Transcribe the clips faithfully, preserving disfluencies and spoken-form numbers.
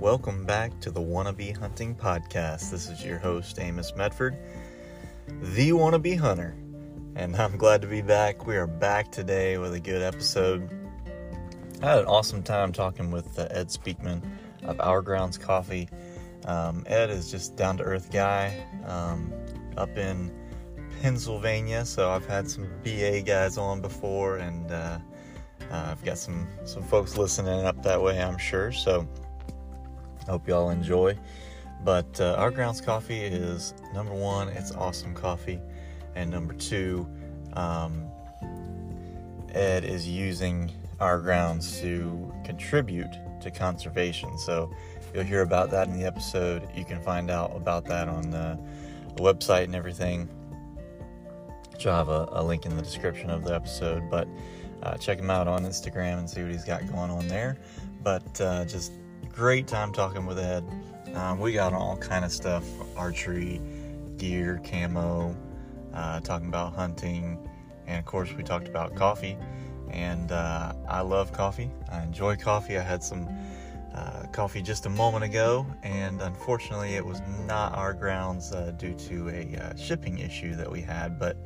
welcome back to the Wannabe Hunting Podcast. This is your host, Amos Medford, the Wannabe Hunter, and I'm glad to be back. We are back today with a good episode. I had an awesome time talking with uh, Ed Speakman of Our Grounds Coffee. Um, Ed is just down-to-earth guy um, up in Pennsylvania, so I've had some B A guys on before, and uh, uh, I've got some, some folks listening up that way, I'm sure, so I hope y'all enjoy. But uh, Our Grounds Coffee is, number one, it's awesome coffee, and number two, um, Ed is using Our Grounds to contribute to conservation, so you'll hear about that in the episode. You can find out about that on the, the website and everything, which I'll have a, a link in the description of the episode, but uh, check him out on Instagram and see what he's got going on there. But uh, just great time talking with Ed. Um, we got all kind of stuff, archery, gear, camo, uh, talking about hunting, and of course we talked about coffee. And uh, I love coffee. I enjoy coffee. I had some uh, coffee just a moment ago, and unfortunately it was not Our Grounds uh, due to a uh, shipping issue that we had, but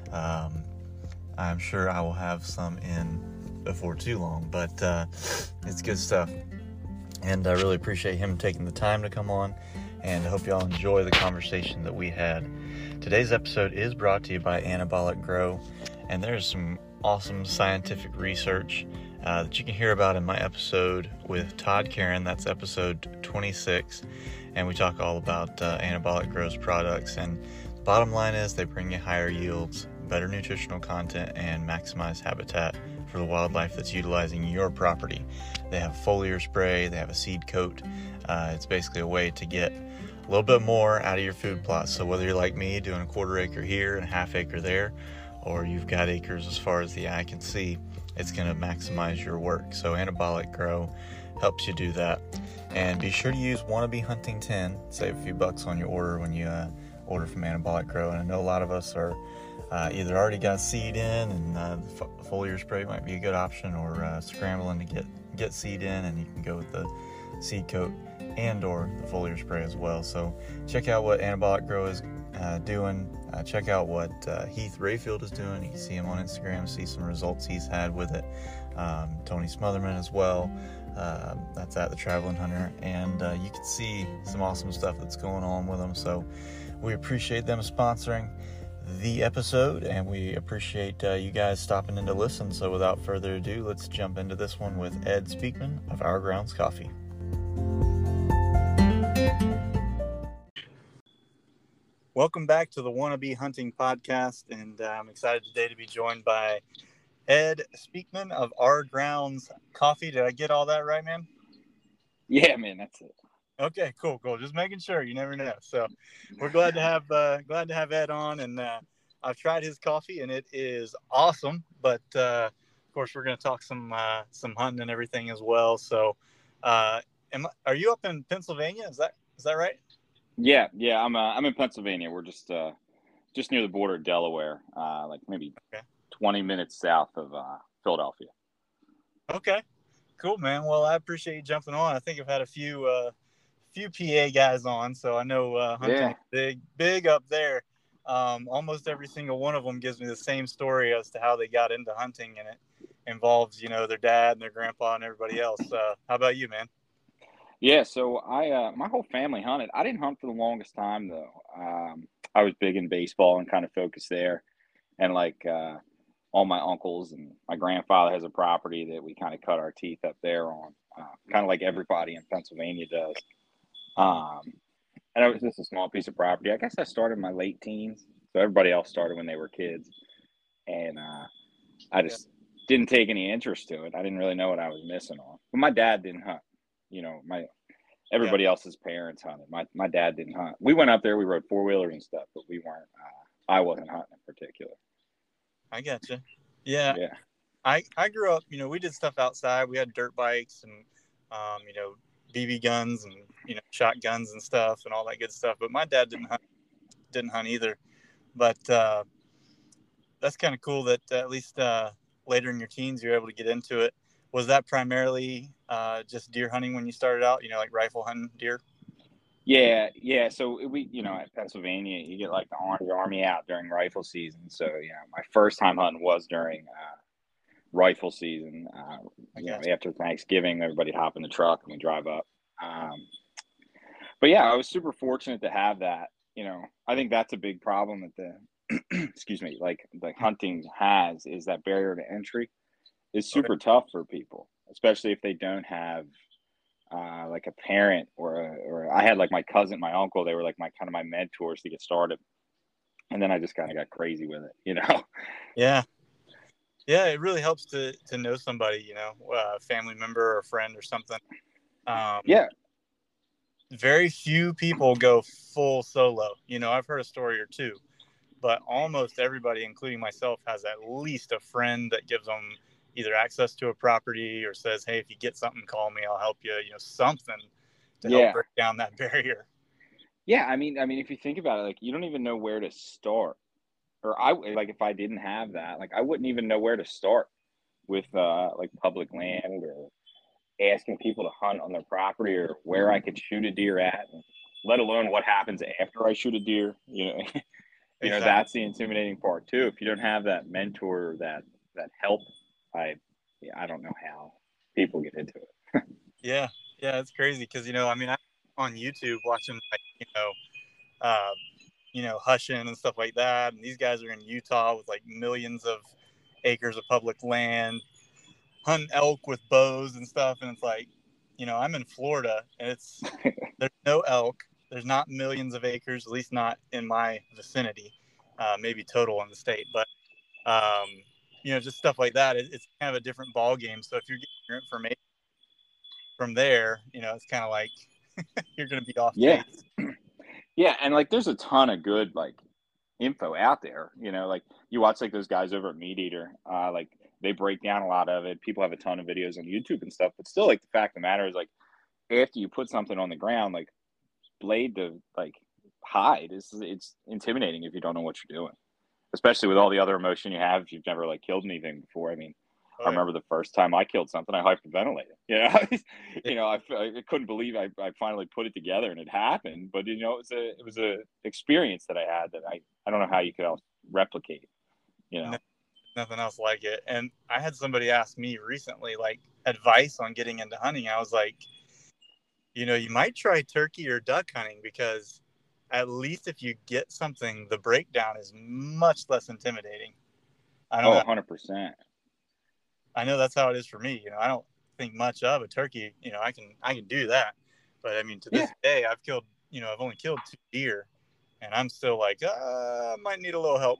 um, I'm sure I will have some in before too long. But uh, it's good stuff. And I really appreciate him taking the time to come on, and I hope y'all enjoy the conversation that we had. Today's episode is brought to you by Anabolic Grow, and there's some awesome scientific research uh, that you can hear about in my episode with Todd Karen. That's episode twenty-six, and we talk all about uh, Anabolic Grow's products. And the bottom line is they bring you higher yields, better nutritional content, and maximize habitat for the wildlife that's utilizing your property. They have foliar spray, they have a seed coat. Uh, it's basically a way to get a little bit more out of your food plots. So whether you're like me, doing a quarter acre here and a half acre there, or you've got acres as far as the eye can see, it's going to maximize your work. So Anabolic Grow helps you do that. And be sure to use Wannabe Hunting ten. Save a few bucks on your order when you uh, order from Anabolic Grow. And I know a lot of us are uh, either already got seed in, and uh, the foliar spray might be a good option, or uh, scrambling to get, get seed in, and you can go with the seed coat and or the foliar spray as well. So check out what Anabolic Grow is uh, doing. Uh, check out what uh, Heath Rayfield is doing. You can see him on Instagram, see some results he's had with it. Um, Tony Smotherman as well. Uh, that's at The Traveling Hunter. And uh, you can see some awesome stuff that's going on with them. So we appreciate them sponsoring the episode, and we appreciate uh, you guys stopping in to listen. So without further ado, let's jump into this one with Ed Speakman of Our Grounds Coffee. Welcome back to the Wannabe Hunting Podcast, and uh, I'm excited today to be joined by Ed Speakman of Our Grounds Coffee. Did I get all that right, man? Yeah, man, that's it. Okay, cool, cool. Just making sure. You never know. So we're glad to have uh, glad to have Ed on, and uh, I've tried his coffee, and it is awesome. But uh, of course, we're going to talk some uh, some hunting and everything as well. So, uh, am, are you up in Pennsylvania? Is that is that right? Yeah, yeah. I'm uh, I'm in Pennsylvania. We're just uh, just near the border of Delaware, uh, like maybe okay. twenty minutes south of uh, Philadelphia. Okay, cool, man. Well, I appreciate you jumping on. I think I've had a few uh, few P A guys on, so I know uh, hunting yeah. is big big up there. Um, almost every single one of them gives me the same story as to how they got into hunting, and it involves, you know, their dad and their grandpa and everybody else. Uh, how about you, man? Yeah, so I uh, my whole family hunted. I didn't hunt for the longest time though. Um, I was big in baseball and kind of focused there, and like uh, all my uncles and my grandfather has a property that we kind of cut our teeth up there on, uh, kind of like everybody in Pennsylvania does. Um, and it was just a small piece of property. I guess I started in my late teens, so everybody else started when they were kids, and uh, I just yeah. didn't take any interest to it. I didn't really know what I was missing on. But my dad didn't hunt. You know, my everybody yeah. else's parents hunted. My my dad didn't hunt. We went up there, we rode four wheelers and stuff, but we weren't. Uh, I wasn't hunting in particular. I gotcha. Yeah. Yeah. I I grew up. You know, we did stuff outside. We had dirt bikes and um, you know, B B guns and, you know, shotguns and stuff and all that good stuff. But my dad didn't hunt. Didn't hunt either. But uh, that's kind of cool that uh, at least uh, later in your teens you're able to get into it. Was that primarily uh, just deer hunting when you started out? You know, like rifle hunting deer. Yeah, yeah. So we, you know, at Pennsylvania, you get like the Orange Army out during rifle season. So yeah, my first time hunting was during uh, rifle season. Uh, I you know, guess. after Thanksgiving, everybody hop in the truck and we drive up. Um, but yeah, I was super fortunate to have that. You know, I think that's a big problem that the excuse me, like like hunting has is that barrier to entry is Okay. super tough for people, especially if they don't have uh, like a parent or a, or I had like my cousin, my uncle. They were like my kind of my mentors to get started, and then I just kind of got crazy with it, you know. Yeah. Yeah, it really helps to to know somebody, you know, a family member or a friend or something. Um, Yeah, very few people go full solo. You know, I've heard a story or two, but almost everybody, including myself, has at least a friend that gives them either access to a property or says, "Hey, if you get something, call me. I'll help you." You know, something to help yeah, break down that barrier. yeah. I mean, I mean, if you think about it, like you don't even know where to start, or I like if I didn't have that, like I wouldn't even know where to start with uh like public land or asking people to hunt on their property or where I could shoot a deer at, and let alone what happens after I shoot a deer. You know, you know Exactly. that's the intimidating part too. If you don't have that mentor, or that that help, I yeah, I don't know how people get into it. Yeah, yeah, it's crazy because you know, I mean, I'm on YouTube watching like you know, uh, you know, Hushin and stuff like that, and these guys are in Utah with like millions of acres of public land, hunting elk with bows and stuff, and it's like, you know, I'm in Florida and it's there's no elk, there's not millions of acres, at least not in my vicinity, uh, maybe total in the state, but um, you know, just stuff like that. It, it's kind of a different ball game. So if you're getting your information from there, you know, it's kind of like you're going to be off Yeah, base. yeah, and like there's a ton of good like info out there. You know, like you watch like those guys over at Meat Eater, uh, like they break down a lot of it. People have a ton of videos on YouTube and stuff, but still, like the fact of the matter is, like after you put something on the ground, like blade to like hide is it's intimidating if you don't know what you're doing, especially with all the other emotion you have if you've never like killed anything before. I mean, I Oh yeah, remember the first time I killed something, I hyperventilated. You know, yeah, you know, I, I couldn't believe I, I finally put it together and it happened. But you know, it was a it was a experience that I had that I I don't know how you could else replicate. You no, know. nothing else like it. And I had somebody ask me recently, like advice on getting into hunting. I was like, you know, you might try turkey or duck hunting because at least if you get something, the breakdown is much less intimidating. I don't Oh, know. one hundred percent. I know that's how it is for me. You know, I don't think much of a turkey. You know, I can I can do that, but I mean, to Yeah. this day, I've killed. You know, I've only killed two deer, and I'm still like, uh, I might need a little help.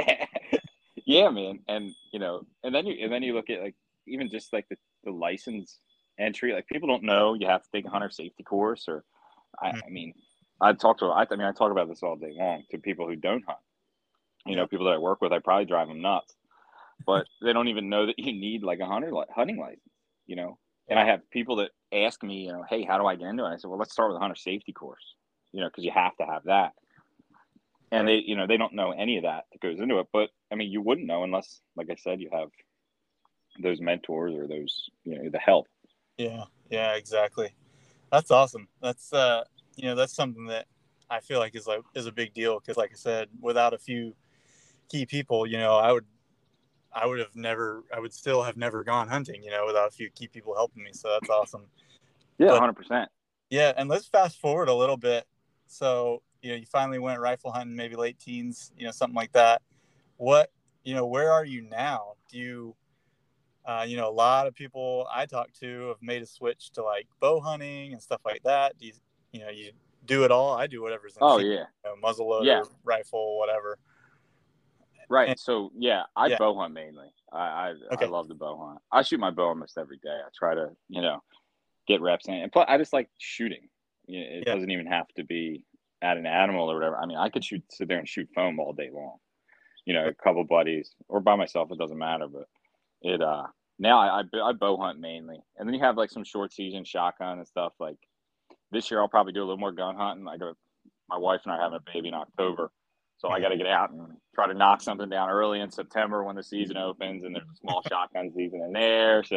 Yeah, man. And you know, and then you and then you look at like even just like the, the license entry, like people don't know you have to take a hunter safety course or I, I mean I talk to I, I mean I talk about this all day long to people who don't hunt. You know, Yep. people that I work with, I probably drive them nuts, but they don't even know that you need like a hunter li- hunting license, you know. And I Yeah. have people that ask me, you know, hey, how do I get into it? I said, well, let's start with a hunter safety course, you know, because you have to have that. Oh And yeah. they, you know, they don't know any of that that goes into it. But I mean, you wouldn't know unless, like I said, you have those mentors or those, you know, the help. Yeah. Yeah. Exactly. That's awesome. That's uh, you know, that's something that I feel like is like is a big deal because, like I said, without a few key people, you know, I would I would have never, I would still have never gone hunting, you know, without a few key people helping me. So that's awesome. Yeah, But one hundred percent. yeah, and let's fast forward a little bit. So, you know, you finally went rifle hunting, maybe late teens, you know, something like that. What, you know, where are you now? Do you, uh, you know, a lot of people I talk to have made a switch to like bow hunting and stuff like that. Do you, you know, you do it all? I do whatever's in Oh season, yeah, you know, muzzle yeah, loader, rifle, whatever. right. And So yeah, I yeah, bow hunt mainly. I, I I okay, love the bow hunt. I shoot my bow almost every day. I try to, you know, get reps in, and plus I just like shooting. You know, it yeah, doesn't even have to be at an animal or whatever. I mean, I could shoot sit there and shoot foam all day long. You know, a couple buddies or by myself, it doesn't matter. But it uh now I, I I bow hunt mainly, and then you have like some short season shotgun and stuff. Like this year, I'll probably do a little more gun hunting. I go, my wife and I are having a baby in October, so I mhm, got to get out and try to knock something down early in September when the season opens, and there's a small shotgun season in there. So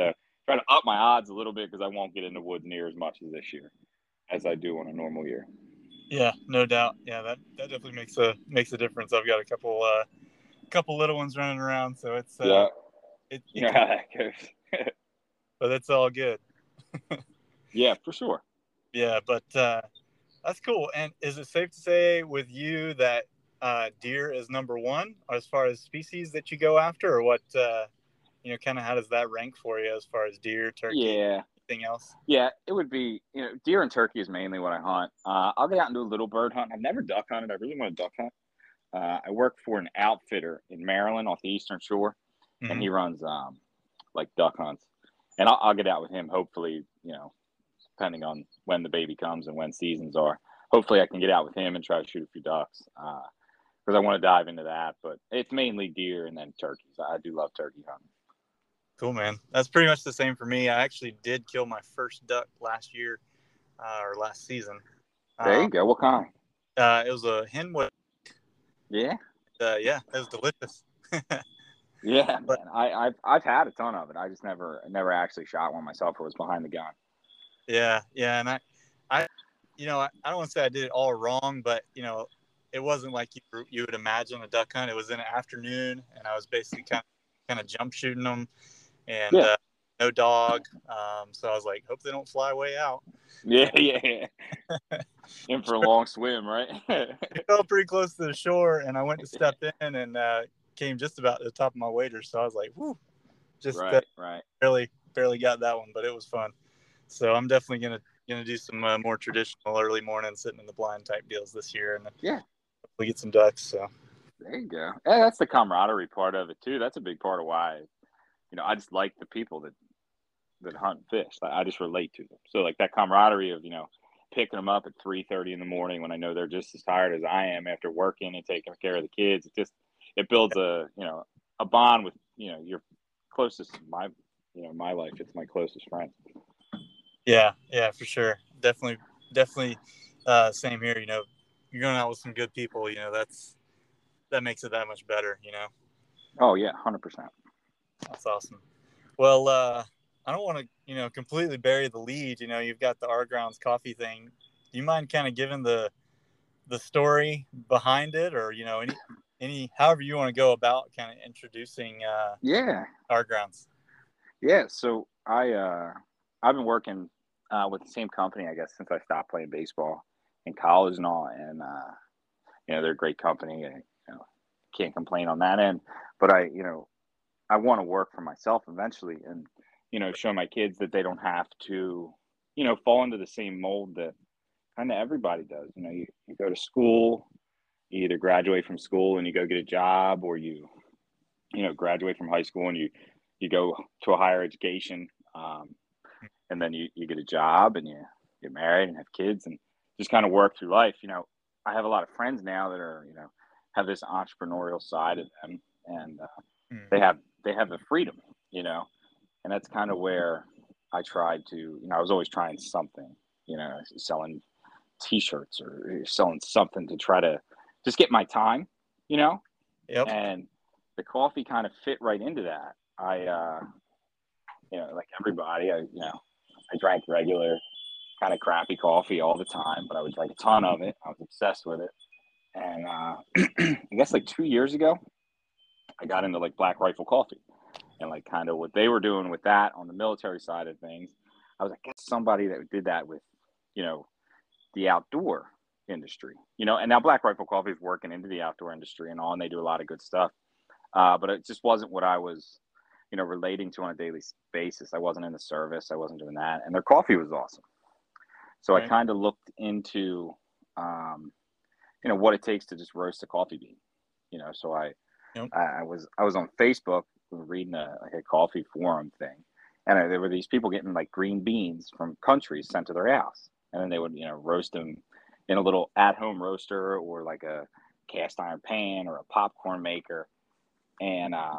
try to up my odds a little bit because I won't get in the woods near as much as this year as I do on a normal year. Yeah, no doubt. Yeah, that, that definitely makes a makes a difference. I've got a couple uh couple little ones running around, so it's uh Yeah, it, you it know can, how that goes. but it's all good. Yeah, for sure. Yeah, but uh that's cool. And is it safe to say with you that uh deer is number one as far as species that you go after, or what? Uh you know, kind of how does that rank for you as far as deer, turkey, Yeah, anything else? yeah, it would be, you know, deer and turkey is mainly what I hunt. Uh, I'll get out and do a little bird hunt. I've never duck hunted. I really want to duck hunt. Uh, I work for an outfitter in Maryland off the Eastern Shore, and Mm-hmm. he runs um, like duck hunts. And I'll, I'll get out with him. Hopefully, you know, depending on when the baby comes and when seasons are. Hopefully, I can get out with him and try to shoot a few ducks because uh, I want to dive into that. But it's mainly deer and then turkeys. I do love turkey hunting. Cool, man. That's pretty much the same for me. I actually did kill my first duck last year uh, or last season. There Um, you go. What kind? uh, it was a henwood. Yeah. Uh, yeah, it was delicious. Yeah, But man. I, I've I've had a ton of it. I just never never actually shot one myself or was behind the gun. yeah, yeah, and I, I, you know, I, I don't want to say I did it all wrong, but you know, it wasn't like you you would imagine a duck hunt. It was in the afternoon, and I was basically kind of kind of jump shooting them, and Yeah. uh, no dog. Um, so I was like, hope they don't fly way out. Yeah, yeah, yeah. In for a long swim, right? It felt pretty close to the shore, and I went to step in and uh, came just about to the top of my wader. So I was like, "Whoo!" Just uh, Right, right. barely, barely got that one, but it was fun. So I'm definitely gonna gonna do some uh, more traditional early morning sitting in the blind type deals this year, and Yeah, hopefully get some ducks. So there you go. Yeah, that's the camaraderie part of it too. That's a big part of why, you know, I just like the people that that hunt and fish. Like, I just relate to them. So like that camaraderie of, you know, picking them up at three thirty in the morning when I know they're just as tired as I am after working and taking care of the kids. It just it builds a, you know, a bond with, you know, your closest my you know, my life. It's my closest friends. yeah, yeah, for sure, definitely, definitely, uh, same here. You know, you're going out with some good people. You know, that's that makes it that much better. You know, Oh yeah, one hundred percent. that's awesome. Well, uh, I don't want to, you know, completely bury the lead. You know, you've got the R Grounds coffee thing. Do you mind kind of giving the the story behind it, or you know, any any however you want to go about kind of introducing uh, Yeah. R Grounds? Yeah, so I uh I've been working uh with the same company I guess since I stopped playing baseball in college and all, and uh you know they're a great company. And, you know, can't complain on that end. But I you know I want to work for myself eventually, and you know show my kids that they don't have to you know fall into the same mold that kind of everybody does. You know, you, you go to school, you either graduate from school and you go get a job, or you you know graduate from high school and you you go to a higher education, um, and then you, you get a job and you get married and have kids and just kind of work through life. You know, I have a lot of friends now that are, you know, have this entrepreneurial side of them, and uh, they Mm-hmm. have, they have the freedom, you know, and that's kind of where I tried to, you know, I was always trying something, you know, selling t-shirts or selling something to try to just get my time, you know, Yep. and the coffee kind of fit right into that. I, uh, you know, like everybody, I, you know, I drank regular kind of crappy coffee all the time, but I would drink a ton of it. I was obsessed with it. And uh, I guess like two years ago, I got into like Black Rifle Coffee and like kind of what they were doing with that on the military side of things. I was like, get somebody that did that with, you know, the outdoor industry, you know, and now Black Rifle Coffee is working into the outdoor industry and all, and they do a lot of good stuff. Uh, but it just wasn't what I was, you know, relating to on a daily basis. I wasn't in the service. I wasn't doing that. And their coffee was awesome. So I Right. kind of looked into, um, you know, what it takes to just roast a coffee bean, you know, so I, Yep. I was, I was on Facebook reading a, like a coffee forum thing. And I, there were these people getting like green beans from countries sent to their house. And then they would, you know, roast them in a little at home roaster or like a cast iron pan or a popcorn maker. And, uh,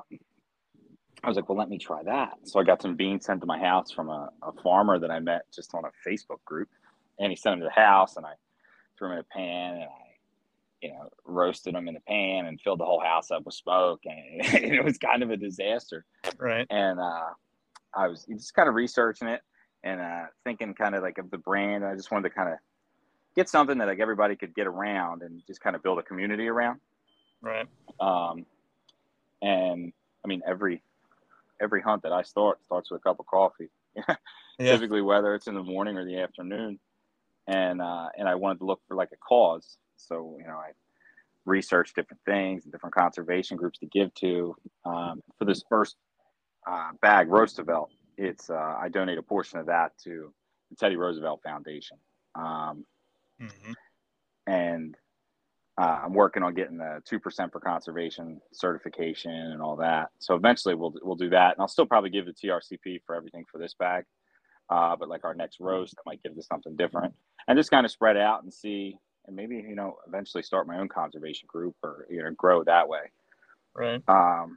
I was like, well, let me try that. So I got some beans sent to my house from a, a farmer that I met just on a Facebook group. And he sent them to the house, and I threw them in a pan, and I, you know, roasted them in the pan and filled the whole house up with smoke. And it was kind of a disaster. Right. And uh, I was just kind of researching it and uh, thinking kind of like of the brand. I just wanted to kind of get something that like everybody could get around and just kind of build a community around. Right. Um, and I mean, every every hunt that I start starts with a cup of coffee. Yeah. Typically, whether it's in the morning or the afternoon. And uh, and I wanted to look for like a cause. So, you know, I researched different things and different conservation groups to give to. Um, for this first uh, bag, Roosevelt, it's uh, I donate a portion of that to the Teddy Roosevelt Foundation. Um, Mm-hmm. and uh, I'm working on getting the two percent for conservation certification and all that. So eventually we'll we'll do that, and I'll still probably give the T R C P for everything for this bag. Uh, but like our next roast, I might give this something different, and just kind of spread out and see, and maybe you know eventually start my own conservation group or you know grow that way. Right. Um,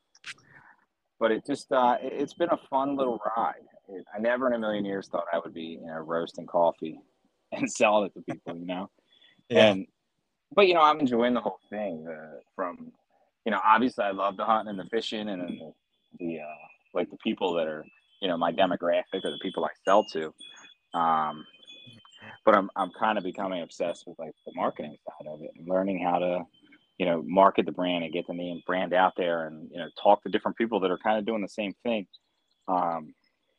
but it just uh, it, it's been a fun little ride. It, I never in a million years thought I would be you know roasting coffee and selling it to people, you know. Yeah. And but you know I'm enjoying the whole thing. Uh, from you know obviously I love the hunting and the fishing and the, the uh, like the people that are you know my demographic or the people I sell to. Um, but I'm I'm kind of becoming obsessed with like the marketing side of it and learning how to, you know, market the brand and get the name brand out there and you know talk to different people that are kind of doing the same thing. Um,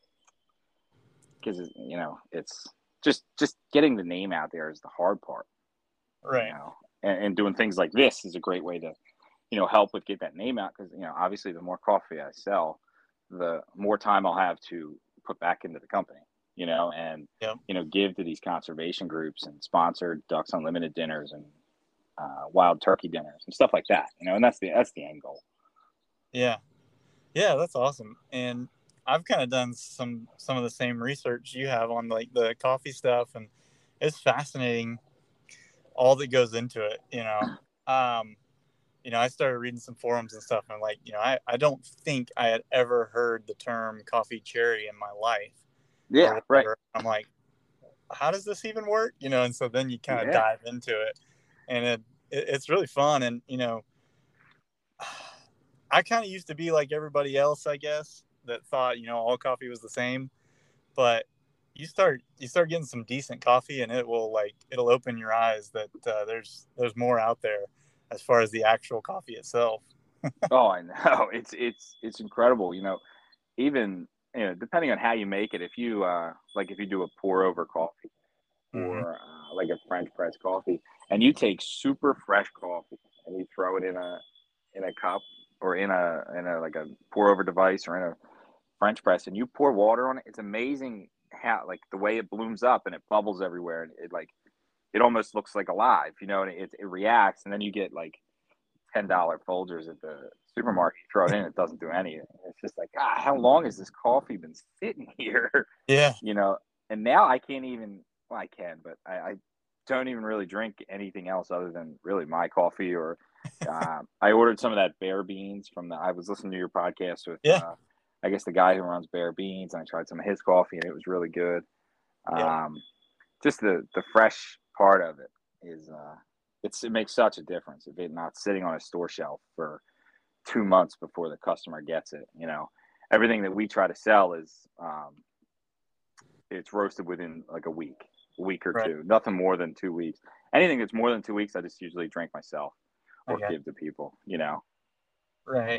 because you know it's just just getting the name out there is the hard part. Right. You know, and, and doing things like this is a great way to, you know, help with get that name out because you know obviously the more coffee I sell, the more time I'll have to put back into the company. You know, and Yep. you know, give to these conservation groups and sponsor Ducks Unlimited dinners and uh, wild turkey dinners and stuff like that. You know, and that's the that's the end goal. Yeah. Yeah, that's awesome. And I've kind of done some some of the same research you have on like the coffee stuff, and it's fascinating all that goes into it. You know, um, you know, I started reading some forums and stuff, and like, you know, I I don't think I had ever heard the term coffee cherry in my life. Yeah, Or right. whatever. I'm like, how does this even work? You know, and so then you kind of Yeah, dive into it, and it, it it's really fun. And you know, I kind of used to be like everybody else, I guess, that thought you know all coffee was the same. But you start you start getting some decent coffee, and it will like it'll open your eyes that uh, there's there's more out there as far as the actual coffee itself. oh, I know. It's it's it's incredible. You know, even you know, depending on how you make it, if you uh like if you do a pour over coffee Mm-hmm. or uh, like a French press coffee, and you take super fresh coffee and you throw it in a in a cup or in a in a like a pour over device or in a French press, and you pour water on it, it's amazing how like the way it blooms up and it bubbles everywhere, and it like it almost looks like alive, you know, and it it reacts, and then you get like ten dollar Folgers at the supermarket. You throw it in, it doesn't do anything. It's just like, ah, how long has this coffee been sitting here? Yeah. You know, and now I can't even. Well, I can, but I, I don't even really drink anything else other than really my coffee. Or uh, I ordered some of that Bear Beans from the. I was listening to your podcast with, Yeah. uh, I guess the guy who runs Bear Beans, and I tried some of his coffee, and it was really good. Yeah. Um, just the the fresh part of it is uh, it's it makes such a difference if it's not sitting on a store shelf for two months before the customer gets it. You know, everything that we try to sell is um, it's roasted within like a week, a week or Right. two, nothing more than two weeks. Anything that's more than two weeks, I just usually drink myself or Okay. give to people. You know. Right.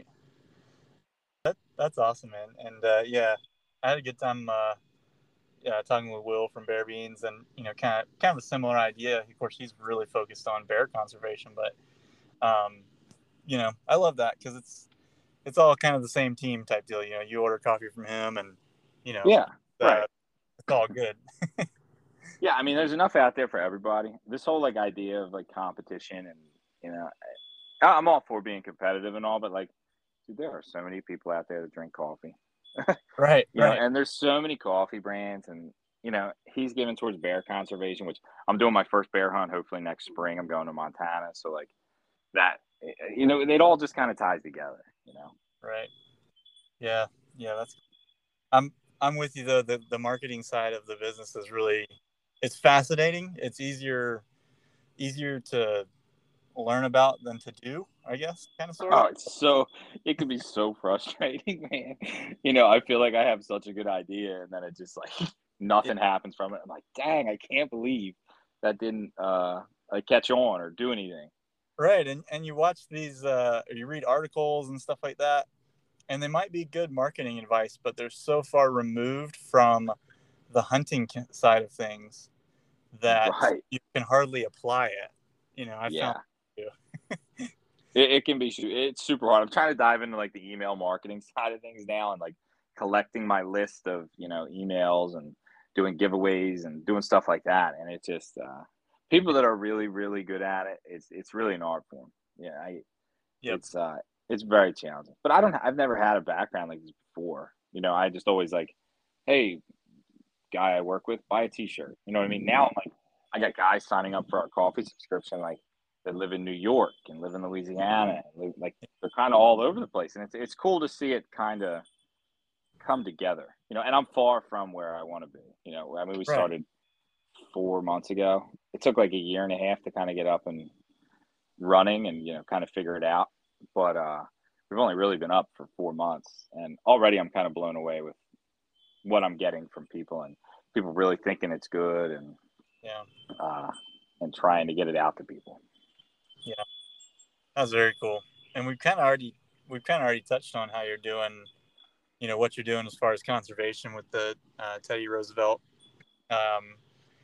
That that's awesome, man. And uh, yeah, I had a good time. Uh, yeah, talking with Will from Bear Beans, and you know, kind of kind of a similar idea. Of course, he's really focused on bear conservation, but um, you know, I love that because it's it's all kind of the same team type deal. You know, you order coffee from him, and you know, Yeah. Right. uh, it's all good. Yeah. I mean, there's enough out there for everybody. This whole like idea of like competition and you know, I, I'm all for being competitive and all, but like, dude, there are so many people out there that drink coffee. Right, You know, right. and there's so many coffee brands, and you know, he's given towards bear conservation, which I'm doing my first bear hunt. Hopefully next spring, I'm going to Montana. So like that, you know, it all just kind of ties together. You know, Right. Yeah, yeah. That's I'm I'm with you though. The the marketing side of the business is really it's fascinating. It's easier easier to learn about than to do. I guess, kind of, sort of. Oh, it's so it can be so frustrating, man. You know, I feel like I have such a good idea, and then it just like Yeah. nothing happens from it. I'm like, dang, I can't believe that didn't uh like catch on or do anything. Right. And, and you watch these, uh, or you read articles and stuff like that, and they might be good marketing advice, but they're so far removed from the hunting side of things that Right. you can hardly apply it. You know, I found. Yeah. It, it can be su- it's super hard. I'm trying to dive into like the email marketing side of things now and like collecting my list of, you know, emails and doing giveaways and doing stuff like that. And it just uh people that are really, really good at it, it's it's really an art form. Yeah, I Yep. it's uh it's very challenging. But I don't I've never had a background like this before. You know, I just always like, hey, guy I work with, buy a t-shirt. You know what I mean? Now I'm like, I got guys signing up for our coffee subscription, like that live in New York and live in Louisiana. Live, like they're kind of all over the place. And it's, it's cool to see it kind of come together, you know, and I'm far from where I want to be. You know, I mean, we Right. started four months ago. It took like a year and a half to kind of get up and running and, you know, kind of figure it out. But, uh, we've only really been up for four months and already I'm kind of blown away with what I'm getting from people and people really thinking it's good and Yeah. uh, and trying to get it out to people. Yeah. That's very cool. And we've kind of already we've kind of already touched on how you're doing, you know, what you're doing as far as conservation with the uh, Teddy Roosevelt um,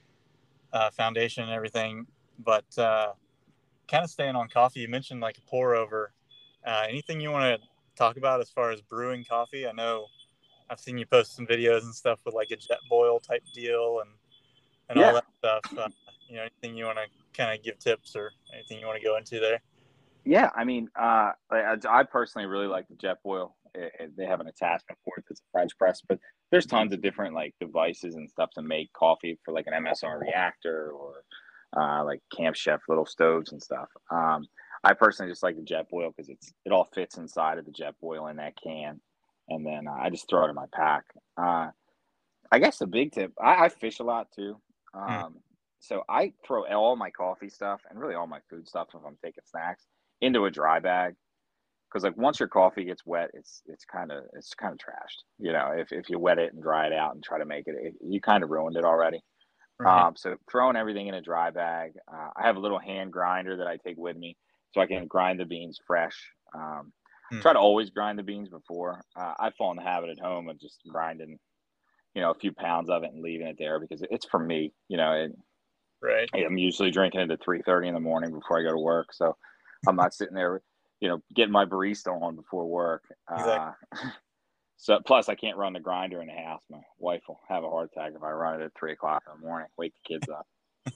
uh, Foundation and everything. But uh, kind of staying on coffee, you mentioned like a pour over. Uh, anything you want to talk about as far as brewing coffee? I know I've seen you post some videos and stuff with like a jet boil type deal and and all Yeah, that stuff. Uh, you know, anything you want to kind of give tips or anything you want to go into there? yeah. I mean, uh, I, I personally really like the jet boil. It, it, they have an attachment for it that's a French press, but there's tons of different like devices and stuff to make coffee for like an M S R reactor or uh, like Camp Chef little stoves and stuff. Um, I personally just like the jet boil because it's it all fits inside of the jet boil in that can, and then uh, I just throw it in my pack. Uh, I guess the big tip, I, I fish a lot too. Mm, Um, so I throw all my coffee stuff and really all my food stuff if I'm taking snacks into a dry bag. Cause like once your coffee gets wet, it's it's kind of it's kind of trashed. You know, if if you wet it and dry it out and try to make it, it you kind of ruined it already. right. Um, so throwing everything in a dry bag. Uh, I have a little hand grinder that I take with me, so I can grind the beans fresh. Um, Mm, try to always grind the beans before. Uh, I fall in the habit at home of just grinding you know, a few pounds of it and leaving it there because it's for me. You know, it, right. I'm usually drinking it at three thirty in the morning before I go to work, so I'm not sitting there, you know, getting my barista on before work. Exactly. Uh, so plus, I can't run the grinder in the house. My wife will have a heart attack if I run it at three o'clock in the morning. Wake the kids up.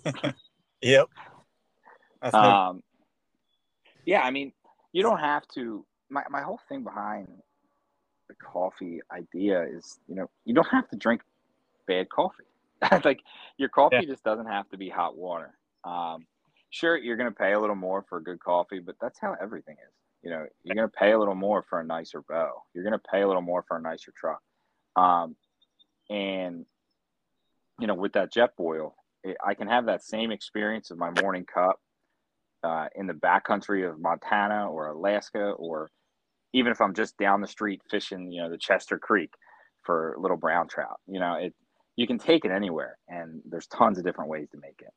Yep. That's no. Um, yeah, I mean, you don't have to. My my whole thing behind the coffee idea is, you know, you don't have to drink bad coffee. Like your Yeah. coffee just doesn't have to be hot water. Um, sure, you're going to pay a little more for good coffee, but that's how everything is. You know, you're going to pay a little more for a nicer bow. You're going to pay a little more for a nicer truck. Um, and you know, with that jet boil, it, I can have that same experience of my morning cup uh, in the backcountry of Montana or Alaska, or even if I'm just down the street fishing, you know, the Chester Creek for little brown trout. You know, it you can take it anywhere, and there's tons of different ways to make it.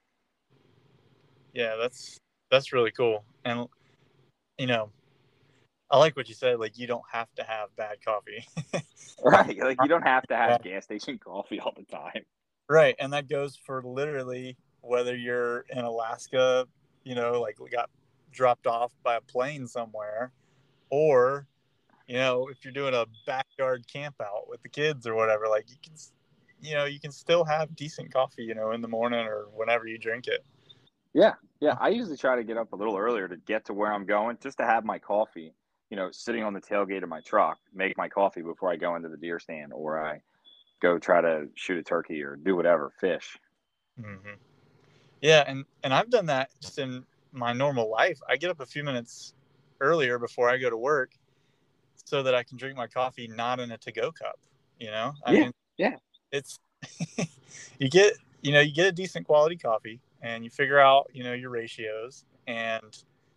Yeah. That's that's really cool. And you know, I like what you said. Like, you don't have to have bad coffee. Right, like you don't have to Yeah. have gas station coffee all the time. Right. And that goes for literally whether you're in Alaska, you know, like we got dropped off by a plane somewhere, or, you know, if you're doing a backyard camp out with the kids or whatever, like you can, you know, you can still have decent coffee, you know, in the morning or whenever you drink it. Yeah, yeah. I usually try to get up a little earlier to get to where I'm going, just to have my coffee, you know, sitting on the tailgate of my truck, make my coffee before I go into the deer stand or I go try to shoot a turkey or do whatever, fish. Mm-hmm. Yeah. And, and I've done that just in my normal life. I get up a few minutes earlier before I go to work so that I can drink my coffee not in a to-go cup. You know, I Yeah, mean, yeah, it's you get you know you get a decent quality coffee and you figure out you know your ratios and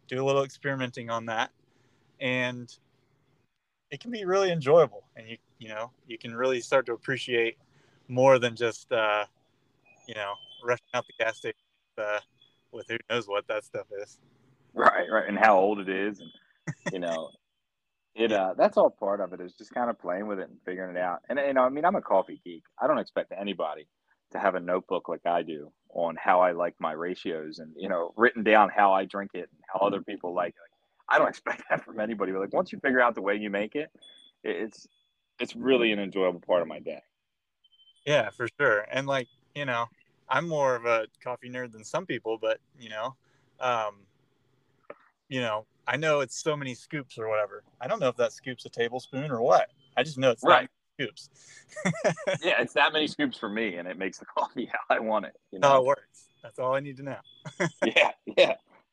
do a little experimenting on that, and it can be really enjoyable. And you you know you can really start to appreciate more than just uh, you know rushing out the gas station uh, with who knows what that stuff is. Right, right, and how old it is, and you know, it Yeah, uh, that's all part of it is just kind of playing with it and figuring it out. And you know, I mean, I'm a coffee geek. I don't expect anybody to have a notebook like I do on how I like my ratios and you know, written down how I drink it and how other people like it. Like, I don't expect that from anybody. But like once you figure out the way you make it, it- it's it's really an enjoyable part of my day. yeah, for sure. And like you know, I'm more of a coffee nerd than some people, but you know, um, you know, I know it's so many scoops or whatever. I don't know if that scoop's a tablespoon or what. I just know it's that Right. many scoops. Yeah, it's that many scoops for me, and it makes the coffee how I want it. You How know. it works. That's all I need to know. Yeah, yeah.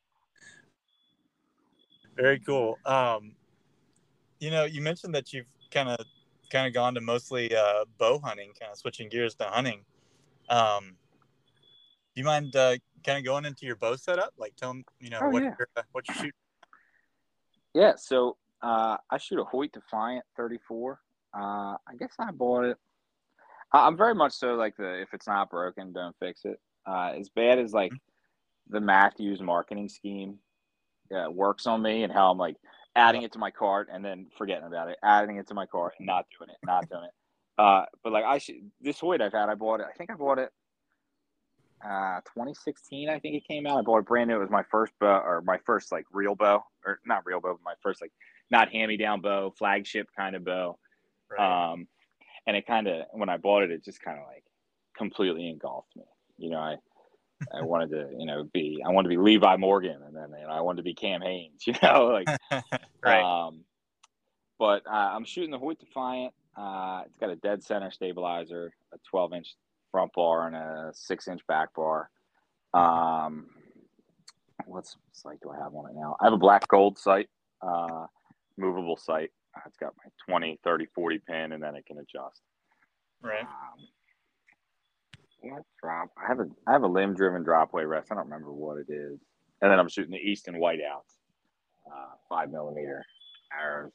Very cool. Um, you know, you mentioned that you've kind of kind of gone to mostly uh, bow hunting, kind of switching gears to hunting. Um, do you mind uh, kind of going into your bow setup? Like, tell them, you know, Oh what yeah. you're, uh, what you shoot. Yeah, so uh, I shoot a Hoyt Defiant thirty-four. Uh, I guess I bought it. I- I'm very much so like the if it's not broken, don't fix it. Uh, as bad as like the Matthews marketing scheme uh, works on me and how I'm like Uh, adding it to my cart and then forgetting about it, adding it to my cart and not doing it, not doing it. Uh, but like I should this Hoyt I've had, I bought it. I think I bought it uh twenty sixteen. I think it came out. I bought it brand new. It was my first bow or my first like real bow or not real bow, but my first like not hand me down bow, flagship kind of bow. right. Um, and it kind of when I bought it, it just kind of like completely engulfed me. You know, I I wanted to you know be I wanted to be Levi Morgan, and then you know I wanted to be Cam Hanes. You know, like Right. um, but uh, I'm shooting the Hoyt Defiant. Uh, it's got a dead center stabilizer, a twelve inch front bar, and a six inch back bar. Mhm. Um, what's sight do I have on it now? I have a black gold sight, uh, movable sight. Uh, It's got my twenty, thirty, forty pin, and then it can adjust. Right. Um, what drop? I have a I have a limb driven drop weight rest. I don't remember what it is. And then I'm shooting the Easton Whiteouts, uh, five millimeter arrows.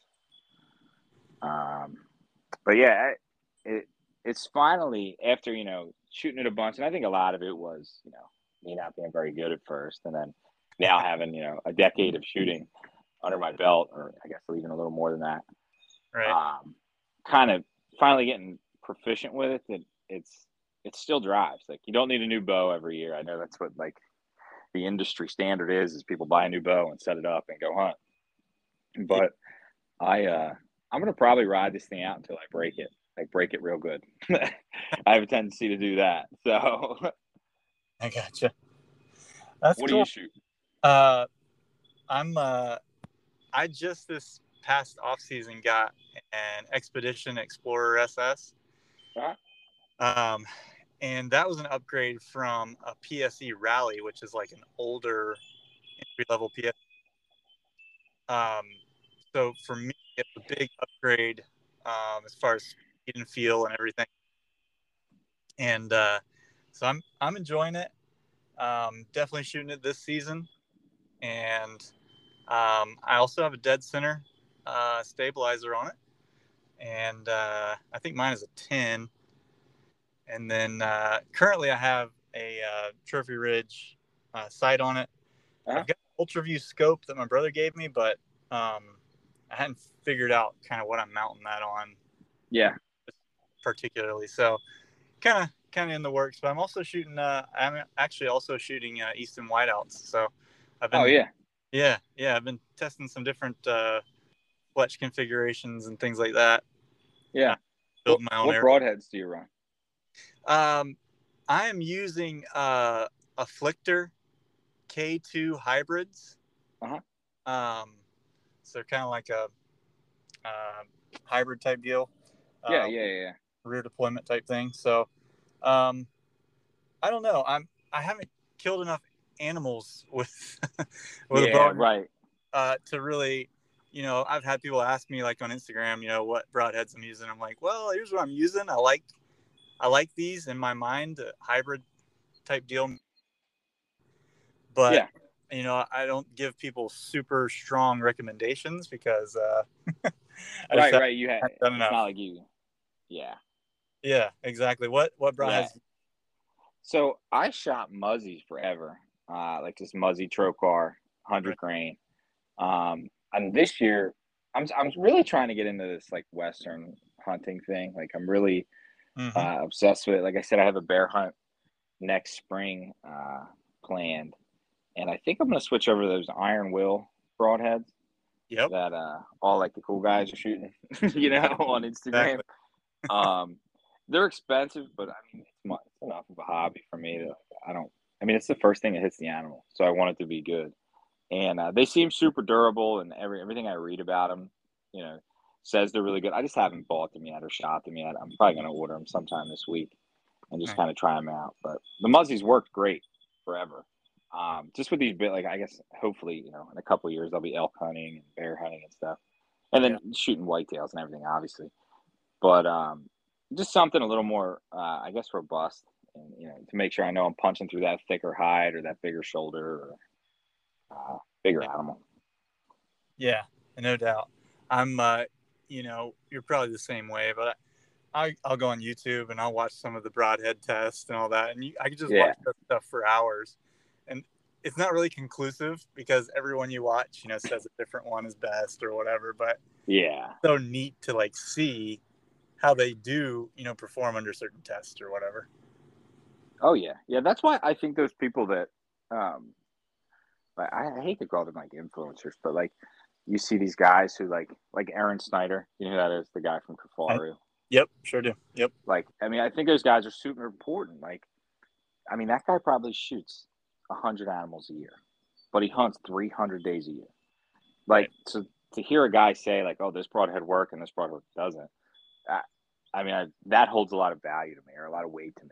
Um, but yeah, it it's finally after you know shooting it a bunch, and I think a lot of it was you know me not being very good at first, and then now having you know a decade of shooting under my belt, or I guess even a little more than that. Right. Um, kind of finally getting proficient with it. That it's it still drives. Like you don't need a new bow every year. I know that's what like the industry standard is: is people buy a new bow and set it up and go hunt. Yeah, But I uh, I'm gonna probably ride this thing out until I break it. Like break it real good. I have a tendency to do that. So, I gotcha. That's what do you cool. shoot? Uh, I'm uh, I just this past off season got an Expedition Explorer S S. Huh? Um, and that was an upgrade from a P S E Rally, which is like an older entry level P S E. Um, so for me, it's a big upgrade um, as far as speed and feel and everything. And uh, so I'm I'm enjoying it. Um, definitely shooting it this season. And um, I also have a dead center uh, stabilizer on it, and uh, I think mine is a ten. And then uh, currently I have a uh, Trophy Ridge uh, sight on it. Uh-huh. I've got an UltraView scope that my brother gave me, but um, I hadn't figured out kind of what I'm mounting that on Yeah. particularly. So kind of kind of in the works. But I'm also shooting. Uh, I'm actually also shooting uh, Easton Whiteouts. So I've Oh been yeah. yeah yeah I've been testing some different uh, fletch configurations and things like that. Uh, Yeah. What building my own what air. broadheads do you run? Um, I am using uh, a Flickr K two hybrids. Uh-huh. Um, so they're kind of like a uh, hybrid type deal, Yeah, uh, yeah, yeah, yeah. rear deployment type thing. So um, I don't know. I'm I haven't killed enough animals with with a bow Yeah, right. uh, to really, you know. I've had people ask me like on Instagram, you know, what broadheads I'm using. I'm like, well, here's what I'm using. I like I like these in my mind, a hybrid type deal. But Yeah. you know, I don't give people super strong recommendations because uh, I just Right, haven't right. You had. done It's enough. not like you. Yeah, Yeah, exactly. What what yeah. broadheads? So I shot muzzies forever, uh, like this muzzy trocar, hundred Right. grain. Um, and this year, I'm I'm really trying to get into this like Western hunting thing. Like I'm really Mm-hmm. uh, obsessed with it. Like I said, I have a bear hunt next spring uh, planned, and I think I'm gonna switch over to those Iron Will broadheads Yep. that uh, all like the cool guys are shooting, you know, on Instagram. Exactly. Um, they're expensive, but I mean, it's, mu- it's enough of a hobby for me to. I don't. I mean, it's the first thing that hits the animal, so I want it to be good. And uh, they seem super durable, and every everything I read about them, you know, says they're really good. I just haven't bought them yet or shot them yet. I'm probably gonna order them sometime this week and just Nice. kind of try them out. But the muzzies worked great forever. Um, just with these bit, like I guess hopefully, you know, in a couple of years I'll be elk hunting and bear hunting and stuff, and Yeah. then shooting whitetails and everything, obviously. But um, just something a little more, uh, I guess, robust, and you know, to make sure I know I'm punching through that thicker hide or that bigger shoulder or uh, bigger Yeah. animal. Yeah. No doubt. I'm. Uh, you know, you're probably the same way, but I I'll go on YouTube and I'll watch some of the broadhead tests and all that, and you, I could just Yeah, watch that stuff for hours, and it's not really conclusive because everyone you watch, you know, says a different one is best or whatever. But yeah. it's so neat to like see how they do, you know, perform under certain tests or whatever. Oh yeah, yeah. That's why I think those people that, um, like, I, I hate to call them like influencers, but like you see these guys who like like Aaron Snyder. You know who that is, the guy from I, Kafaru. yep, sure do. Yep. Like, I mean, I think those guys are super important. Like, I mean, that guy probably shoots a hundred animals a year, but he hunts three hundred days a year. Like, Right. to to hear a guy say like, "Oh, this broadhead work and this broadhead doesn't," I, I mean, I, that holds a lot of value to me or a lot of weight to me.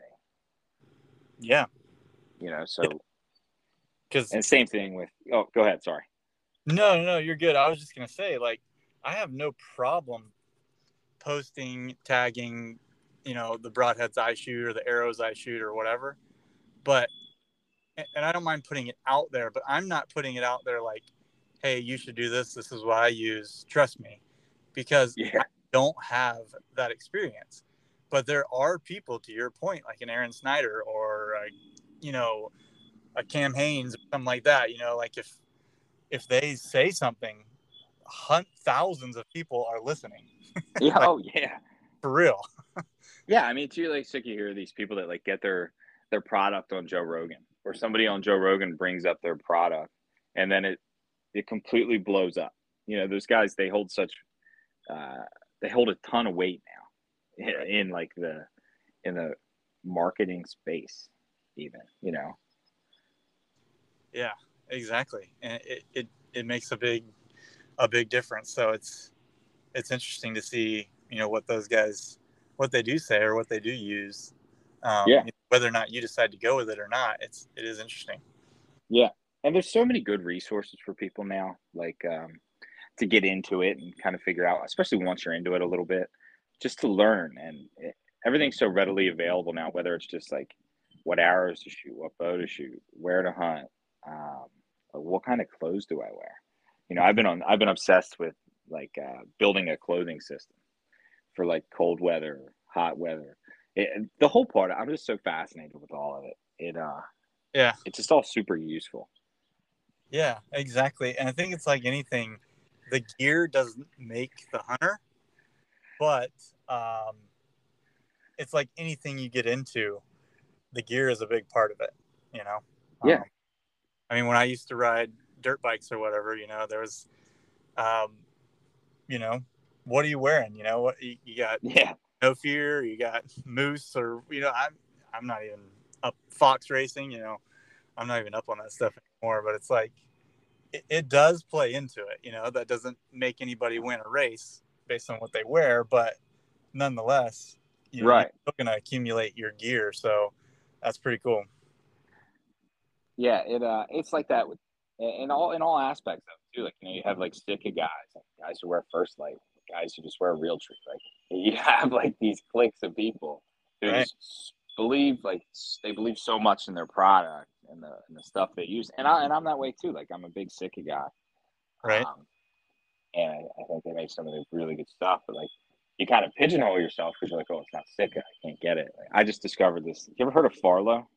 Yeah. You know, Yeah. so Because and same thing with. Oh, go ahead. Sorry. no, no, no, you're good. I was just gonna say, like, I have no problem posting, tagging, you know, the broadheads I shoot or the arrows I shoot or whatever. But and I don't mind putting it out there, but I'm not putting it out there like, hey, you should do this. This is what I use. Trust me, because I Yeah. don't have that experience. But there are people, to your point, like an Aaron Snyder or, a, you know, a Cam Haynes or something like that. You know, like if if they say something, hunt thousands of people are listening. Yeah. Like Oh, yeah. for real. Yeah. I mean, too, like sick to hear these people that like get their their product on Joe Rogan, or somebody on Joe Rogan brings up their product, and then it it completely blows up. You know, those guys they hold such uh, they hold a ton of weight now Right. in, in like the in the marketing space, even. You know. Yeah, exactly. And it, it, it makes a big a big difference. So it's it's interesting to see, you know, what those guys what they do say or what they do use. Um, Yeah. whether or not you decide to go with it or not, it's it is interesting. Yeah. And there's so many good resources for people now, like um, to get into it and kind of figure out, especially once you're into it a little bit, just to learn. And it, everything's so readily available now, whether it's just like what arrows to shoot, what bow to shoot, where to hunt, um, what kind of clothes do I wear. You know, I've been on, I've been obsessed with like uh, building a clothing system for like cold weather, hot weather. It, the whole part, I'm just so fascinated with all of it. It, uh, Yeah, it's just all super useful. yeah, exactly. And I think it's like anything, the gear doesn't make the hunter, but um, it's like anything you get into, the gear is a big part of it. You know, Yeah. um, I mean, when I used to ride dirt bikes or whatever, you know, there was, um, you know, what are you wearing? You know, what you, you got Yeah. no fear, you got moose, or you know, I'm I'm not even up fox racing. You know, I'm not even up on that stuff anymore. But it's like it, it does play into it. You know, that doesn't make anybody win a race based on what they wear, but nonetheless, you know, you're Right. still gonna accumulate your gear. So that's pretty cool. Yeah, it uh, it's like that with in all in all aspects of it too. Like you know, you have like sticky guys, like guys who wear First Light, guys who just wear Real Tree. Like you have like these cliques of people who Right. just believe like they believe so much in their product and the and the stuff they use. And I and I'm that way too. Like I'm a big Sitka guy. Right. Um, and I, I think they make some of the really good stuff. But like you kind of pigeonhole yourself because you're like, oh, it's not Sitka. I can't get it. Like, I just discovered this. You ever heard of Farlow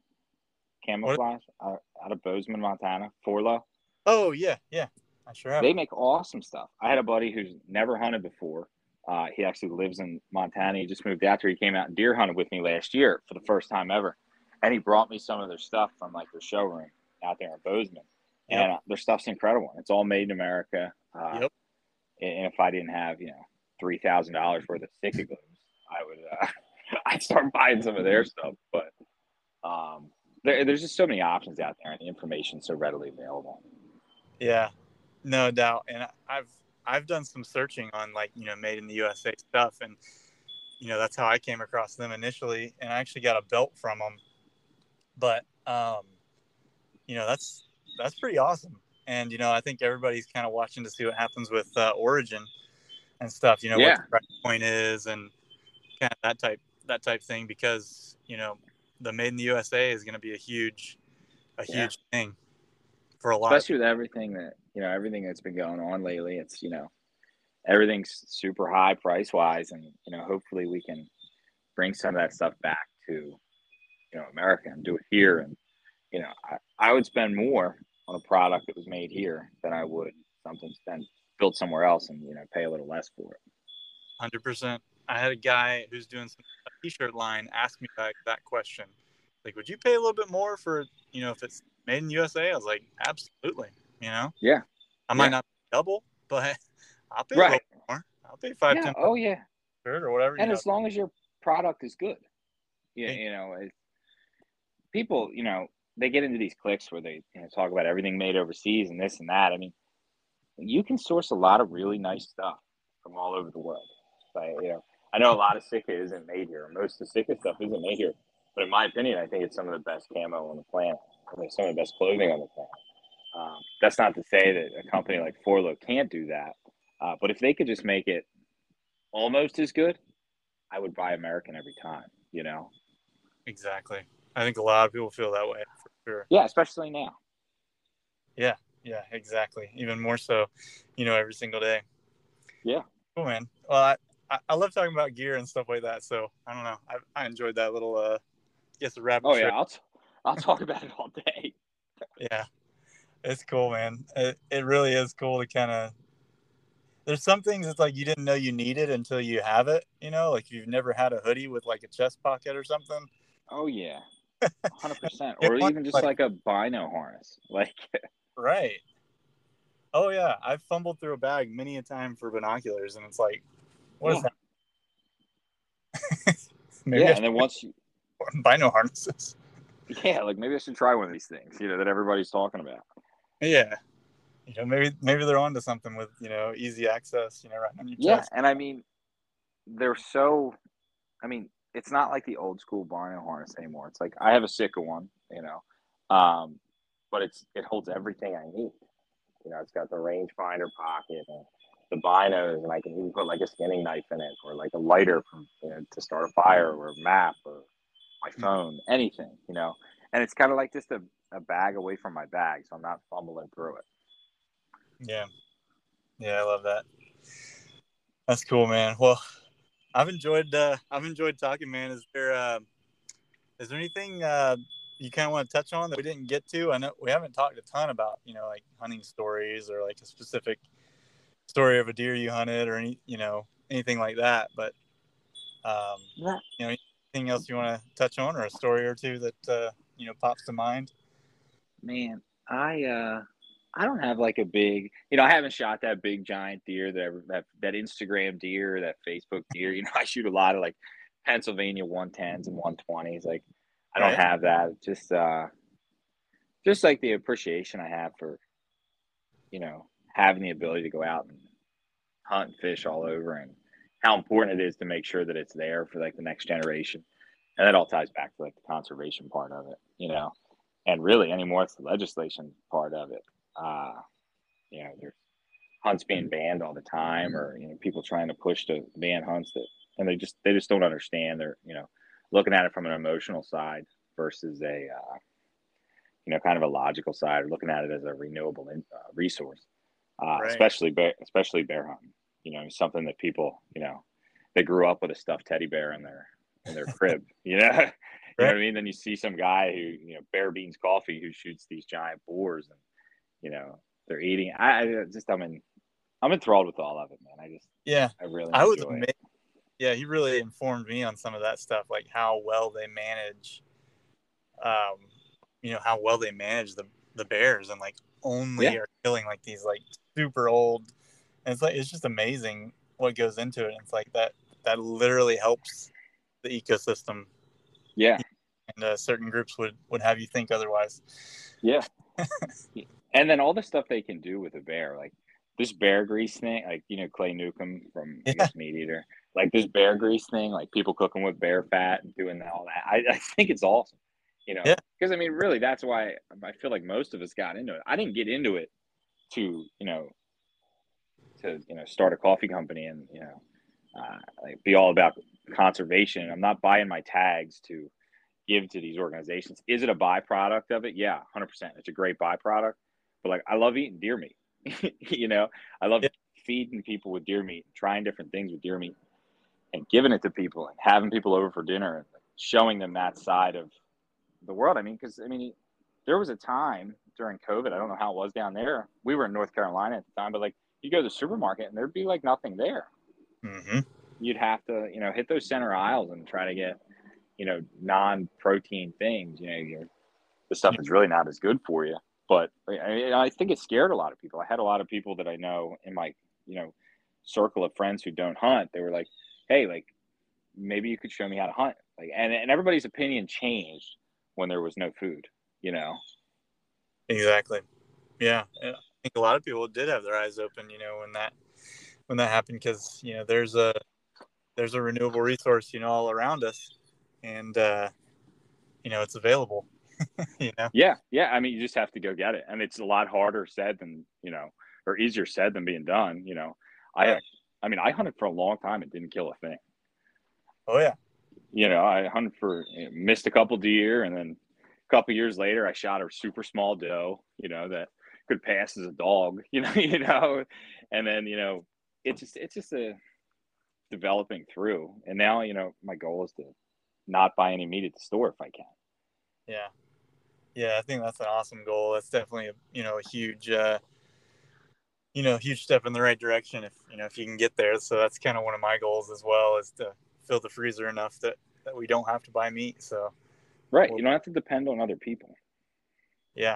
What? camouflage out, out of Bozeman, Montana? Farlow. Oh yeah, yeah. I sure have. They make awesome stuff. I had a buddy who's never hunted before. Uh, he actually lives in Montana. He just moved out here. He came out and deer hunted with me last year for the first time ever. And he brought me some of their stuff from like their showroom out there in Bozeman. Yep. And uh, their stuff's incredible. It's all made in America. Uh, Yep. And if I didn't have, you know, three thousand dollars worth of Sitka glues, I would, uh, I'd start buying some of their stuff. But um, there, there's just so many options out there and the information's so readily available. Yeah, no doubt. And I- I've I've done some searching on like, you know, made in the U S A stuff, and you know, that's how I came across them initially, and I actually got a belt from them. But um, you know, that's that's pretty awesome. And you know, I think everybody's kind of watching to see what happens with uh, Origin and stuff. You know, what Yeah. the price point is and kind of that type that type thing, because you know, the made in the U S A is going to be a huge a Yeah. huge thing for a lot. Especially with everything that, you know, everything that's been going on lately. It's, you know, everything's super high price wise. And, you know, hopefully we can bring some of that stuff back to, you know, America and do it here. And, you know, I, I would spend more on a product that was made here than I would something spent built somewhere else and, you know, pay a little less for it. one hundred percent. I had a guy who's doing some a t-shirt line ask me that, that question. Like, would you pay a little bit more for, you know, if it's made in U S A? I was like, absolutely. You know, Yeah. I Yeah. might not pay double, but I'll pay a Right. little more. I'll pay five, Yeah. ten Oh, yeah. shirt or whatever. You And know, as long as your product is good, you, Hey. you know, it, people, you know, they get into these clicks where they, you know, talk about everything made overseas and this and that. I mean, you can source a lot of really nice stuff from all over the world. But, you know, I know a lot of Sitka isn't made here. Most of the Sitka stuff isn't made here. But in my opinion, I think it's some of the best camo on the planet. I think some of the best clothing on the planet. Um, that's not to say that a company like Forlo can't do that. Uh, but if they could just make it almost as good, I would buy American every time, you know? Exactly. I think a lot of people feel that way for sure. Yeah, especially now. Yeah. Yeah, exactly. Even more so, you know, every single day. Yeah. Cool, man. Well, I, I, I love talking about gear and stuff like that. So I don't know. I, I enjoyed that little, uh, I guess, a rabbit Oh, trail. yeah. I'll, t- I'll talk about it all day. Yeah. It's cool, man. It, it really is cool to kind of, there's some things it's like you didn't know you needed until you have it, you know, like if you've never had a hoodie with like a chest pocket or something. Oh, yeah. one hundred percent. It Or wants, even just like- like a bino harness. Like, Right. Oh, yeah. I've fumbled through a bag many a time for binoculars, and it's like, what is Yeah. that? Maybe yeah. I And then once you, should bino harnesses. yeah, like maybe I should try one of these things, you know, that everybody's talking about. Yeah. You know, maybe maybe they're onto something with, you know, easy access, you know, right on your Yeah. chest. And I mean, they're so, I mean, it's not like the old school bino harness anymore. It's like I have a Sitka one, you know, um, but it's it holds everything I need. You know, it's got the rangefinder pocket and the binos, and I can even put like a skinning knife in it, or like a lighter from, you know, to start a fire, or a map, or my phone, anything, you know. And it's kind of like just a, a bag away from my bag, so I'm not fumbling through it. Yeah. Yeah, I love that. That's cool, man. Well, I've enjoyed uh I've enjoyed talking, man. Is there uh is there anything uh you kind of want to touch on that we didn't get to? I know we haven't talked a ton about, you know, like hunting stories or like a specific story of a deer you hunted or any, you know, anything like that. But, um, Yeah. you know, anything else you want to touch on, or a story or two that, uh, you know, pops to mind? Man, I uh I don't have like a big, you know, I haven't shot that big giant deer that ever, that that Instagram deer, that Facebook deer. You know, I shoot a lot of like Pennsylvania one tens and one twenties. Like I don't Right. have that. Just uh just like the appreciation I have for, you know, having the ability to go out and hunt and fish all over, and how important it is to make sure that it's there for like the next generation. And that all ties back to like the conservation part of it, you know. And really anymore it's the legislation part of it. Uh, you know, there's hunts being banned all the time, or, you know, people trying to push to ban hunts that, and they just they just don't understand. They're, you know, looking at it from an emotional side versus a uh, you know, kind of a logical side, or looking at it as a renewable in, uh, resource, uh, Right. especially bear, especially bear hunting. You know, something that people, you know, they grew up with a stuffed teddy bear in their in their crib. You know, you know Right. what I mean. Then you see some guy who, you know, Bear Beans Coffee, who shoots these giant boars, and you know they're eating. I, I just I'm in I'm enthralled with all of it, man. I just Yeah. I really I was enjoy it. amazed. Yeah, he really informed me on some of that stuff, like how well they manage, um, you know, how well they manage the the bears, and like Yeah, only are killing like these like super old, and it's like it's just amazing what goes into it. And it's like that that literally helps the ecosystem, yeah, and uh, certain groups would would have you think otherwise. yeah. And then all the stuff they can do with a bear, like this bear grease thing, like you know Clay Newcomb from I Yeah, guess Meat Eater, like this bear grease thing, like people cooking with bear fat and doing all that. I, I think it's awesome, you know, yeah, because I mean, really, that's why I feel like most of us got into it. I didn't get into it to you know to you know start a coffee company and you know uh, like be all about conservation. I'm not buying my tags to give to these organizations. Is it a byproduct of it? Yeah, one hundred percent. It's a great byproduct. But like, I love eating deer meat. you know, I love yeah, feeding people with deer meat, trying different things with deer meat, and giving it to people, and having people over for dinner, and like, showing them that side of the world. I mean, because I mean, there was a time during COVID. I don't know how it was down there. We were in North Carolina at the time, but like, you go to the supermarket and there'd be like nothing there. mm-hmm. You'd have to, you know, hit those center aisles and try to get, you know, non-protein things. You know, your the stuff Yeah, that's really not as good for you. But I, I think it scared a lot of people. I had a lot of people that I know in my, you know, circle of friends who don't hunt. They were like, "Hey, like maybe you could show me how to hunt." Like, and and everybody's opinion changed when there was no food. You know? exactly. Yeah, I think a lot of people did have their eyes open, you know, when that when that happened, because you know there's a there's a renewable resource, you know, all around us, and uh, you know it's available. you know. Yeah, yeah. I mean, you just have to go get it, and it's a lot harder said than you know, or easier said than being done. You know, I have. Right. I mean, I hunted for a long time and didn't kill a thing. Oh yeah. You know, I hunted for missed a couple deer, and then a couple years later, I shot a super small doe. You know that could pass as a dog. You know, you know, and then you know, it's just it's just a developing through. And now, you know, my goal is to not buy any meat at the store if I can. Yeah. Yeah. I think that's an awesome goal. That's definitely a, you know a huge uh, you know huge step in the right direction if you know if you can get there. So that's kind of one of my goals as well, is to fill the freezer enough that that we don't have to buy meat. So Right. we'll, You don't have to depend on other people. yeah.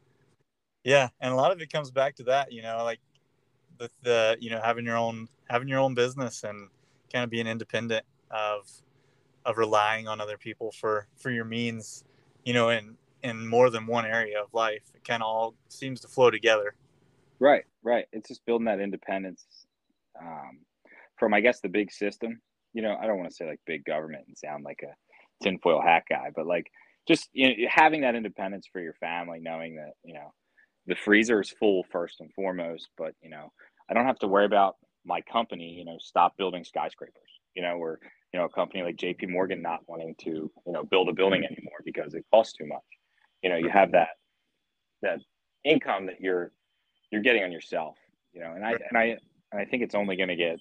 Yeah, and a lot of it comes back to that, you know, like the, the you know having your own having your own business, and kind of being independent of of relying on other people for for your means, you know, in in more than one area of life. It kind of all seems to flow together. Right. Right. It's just building that independence um, from, I guess, the big system. You know, I don't want to say like big government and sound like a tinfoil hat guy, but like just you know, having that independence for your family, knowing that, you know, the freezer is full first and foremost, but you know, I don't have to worry about my company, you know, stop building skyscrapers, you know, or you know, a company like J P Morgan not wanting to, you know, build a building anymore because it costs too much. You know, you have that that income that you're you're getting on yourself, you know, and I Right. and I and I think it's only going to get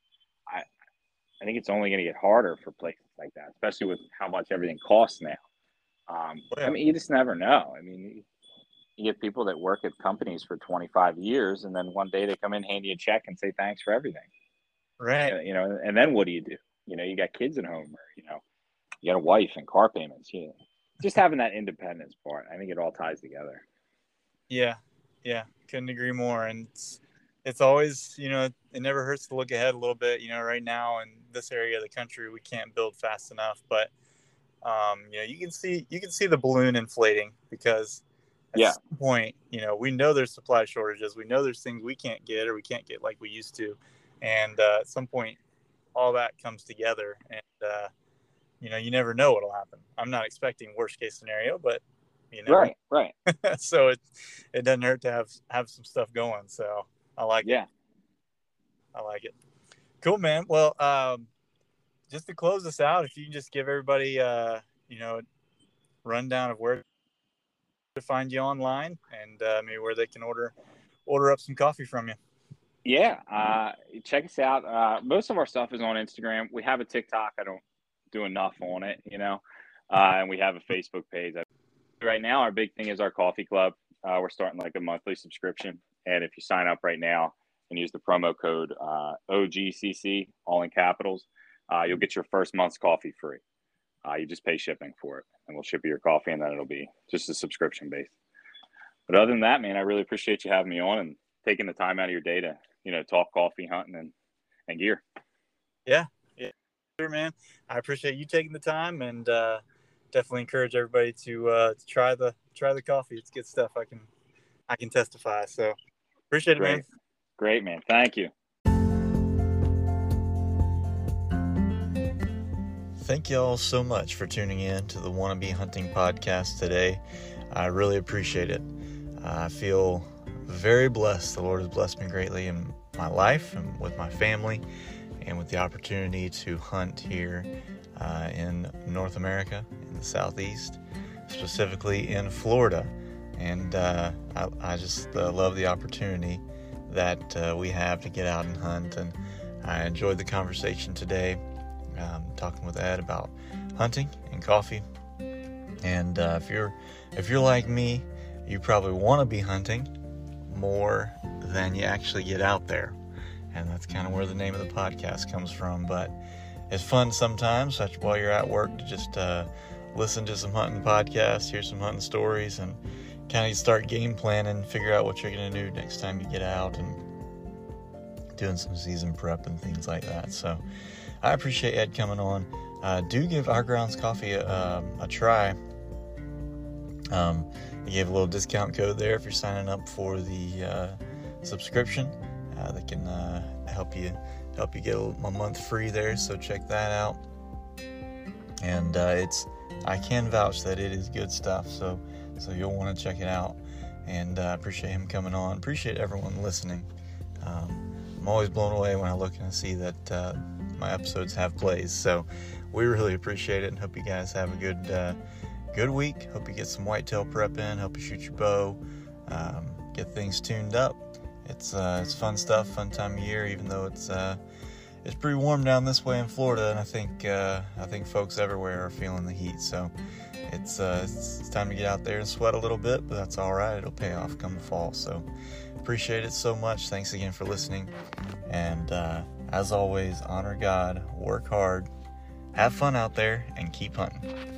I I think it's only going to get harder for places like that, especially with how much everything costs now. Um, Oh, I yeah. mean, you just never know. I mean, you get people that work at companies for twenty-five years, and then one day they come in, hand you a check, and say thanks for everything. Right. You know, and then what do you do? You know, you got kids at home, or you know, you got a wife and car payments. You know, just having that independence part, I think it all ties together. Yeah. Yeah. Couldn't agree more. And it's, it's always, you know, it never hurts to look ahead a little bit. You know, right now in this area of the country, we can't build fast enough, but um, you know, you can see you can see the balloon inflating, because at Yeah, some point, you know, we know there's supply shortages. We know there's things we can't get, or we can't get like we used to, and uh, at some point, all that comes together, and uh, you know, you never know what'll happen. I'm not expecting worst case scenario, but you never right, know. right. so it it doesn't hurt to have have some stuff going. So I like it. Yeah. I like it. Cool, man. Well, um, just to close this out, if you can just give everybody, uh, you know, rundown of where to find you online and uh, maybe where they can order order up some coffee from you. Yeah, uh, check us out. Uh, most of our stuff is on Instagram. We have a TikTok. I don't do enough on it, you know, uh, and we have a Facebook page. Right now, our big thing is our coffee club. Uh, we're starting like a monthly subscription, and if you sign up right now and use the promo code uh, O G C C, all in capitals, uh, you'll get your first month's coffee free. Uh, you just pay shipping for it, and we'll ship you your coffee, and then it'll be just a subscription base. But other than that, man, I really appreciate you having me on and taking the time out of your day to, you know, talk coffee, hunting, and, and gear. Yeah, yeah, sure, man. I appreciate you taking the time, and uh, definitely encourage everybody to uh, to try the try the coffee. It's good stuff. I can I can testify. So appreciate it, Great. man. Great, man. Thank you. Thank you all so much for tuning in to the Wanna Be Hunting podcast today. I really appreciate it. I feel very blessed. The Lord has blessed me greatly in my life and with my family and with the opportunity to hunt here uh, in North America, in the Southeast, specifically in Florida. And uh, I, I just uh, love the opportunity that uh, we have to get out and hunt. And I enjoyed the conversation today, um, talking with Ed about hunting and coffee. And uh, if you're if you're like me, you probably want to be hunting more than you actually get out there. And that's kind of where the name of the podcast comes from. But it's fun sometimes while you're at work to just uh, listen to some hunting podcasts, hear some hunting stories, and kind of start game planning, figure out what you're going to do next time you get out, and doing some season prep and things like that. So I appreciate Ed coming on. Uh, do give Our Grounds Coffee a, a, a try. Um, they gave a little discount code there if you're signing up for the uh, subscription. Uh, they can uh, help you help you get a, a month free there, so check that out. And uh, it's I can vouch that it is good stuff, so so you'll want to check it out. And I uh, appreciate him coming on. Appreciate everyone listening. Um, I'm always blown away when I look and see that uh, my episodes have plays. So we really appreciate it, and hope you guys have a good uh, good week. Hope you get some whitetail prep in. Hope you shoot your bow. Um, get things tuned up. It's uh, it's fun stuff, fun time of year. Even though it's uh, it's pretty warm down this way in Florida, and I think uh, I think folks everywhere are feeling the heat. So it's uh, it's, it's time to get out there and sweat a little bit, but that's all right. It'll pay off come the fall. So appreciate it so much. Thanks again for listening. And uh, as always, honor God, work hard, have fun out there, and keep hunting.